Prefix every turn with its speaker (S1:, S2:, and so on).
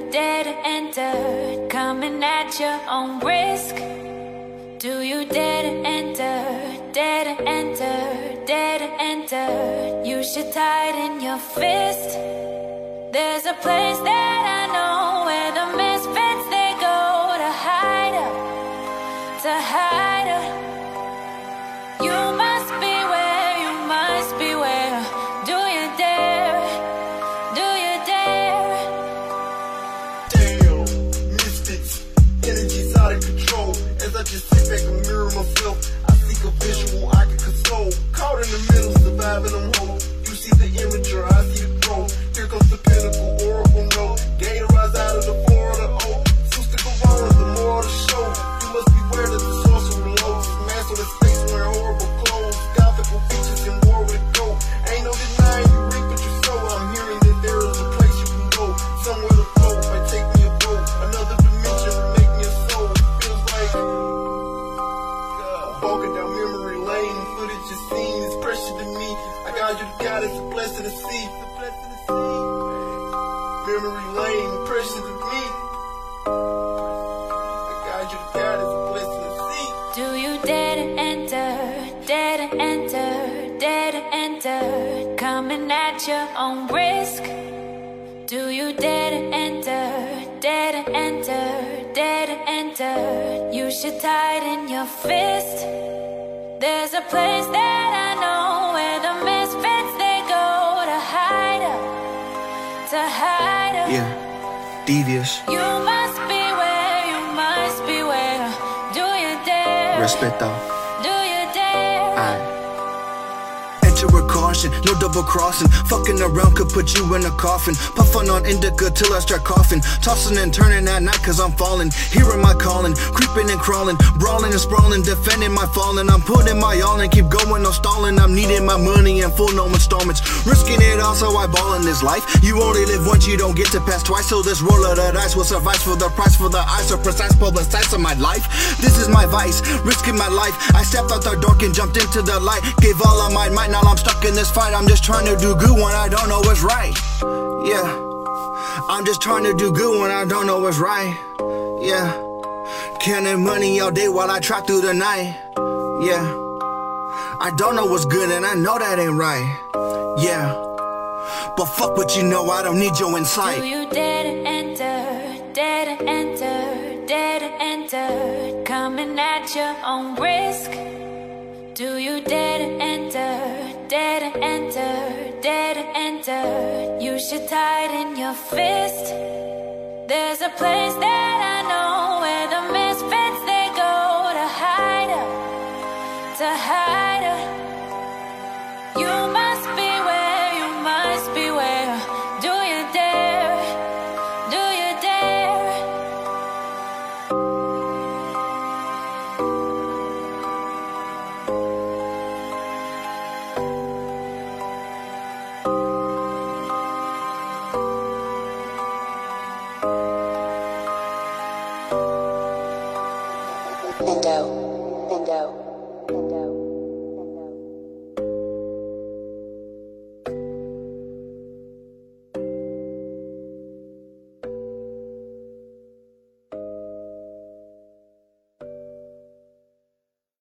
S1: dare to enter? Coming at your own risk. Do you dare to enter? Dare to enter? Dare to enter? You should tighten your fist. There's a place that I know where the misfits, they go to hide her, to hide her. You must beware, you must beware. Do you dare? Do you dare?
S2: Damn, misfits, energy's out of control. As I just sit back and mirror myself, I seek a visual I can console. Caught in the middle, surviving them hoes. You see the immature, I see the growth. Here comes the pinnacle, oracle note. Gatorade out of the floor of the oak. Sister Corona, the more of the show. You must beware that the sorcerer lows. Man, so the space wearing horrible clothes. Gothical features and war with gold. Ain't no denying you reap what you sow. I'm hearing that there is a place you can go. Somewhere to flow, might take me a boat. Another dimension will make me a soul. Feels like walking down memory lane. Footage is seen is pressure to me. I got you to God, it's a blessing to see. Memory lane, pressure to me. I got you to God, it's a blessing to see.
S1: Do you dare to enter? Dare to enter? Dare to enter? Coming at your own risk. Do you dare to enter? Dare to enter? Dare to enter? You should tighten your fist. There's a place that I know where the misfits, they go to hide her, to hide her.
S3: Yeah, devious.
S1: You must beware, you must beware. Do you dare?
S3: Respeto.
S1: Do you dare?
S3: Aye. Enter with caution, no double crossing. Fucking around could put you in a coffin. Puffing on indica till I start coughing. Tossing and turning at night cause I'm falling. Hearing my calling, creeping and crawling. Brawling and sprawling, defending my falling. I'm putting my all and keep going, no stalling. I'm needing my money in full, no installments. Risking it all so I ball in this life. You only live once, you don't get to pass twice. So this roll of the dice will suffice for the price. For the eyes so precise, publicize of my life. This is my vice, risking my life. I stepped out the dark and jumped into the light. Gave all of my might, now I'm stuck in this fight. I'm just trying to do good when I don't know what's right. Yeah, I'm just trying to do good when I don't know what's right. Yeah, counting money all day while I trap through the night. Yeah, I don't know what's good and I know that ain't right. Yeah, but fuck what you know, I don't need your insight.
S1: Do you dare to enter? Dare to enter? Dare to enter? Coming at your own risk. Do you dare to enter? Dare to enter? Dare to enter? You should tighten your fist. There's a place that I know where the misfits, they go to hide her, to hide her.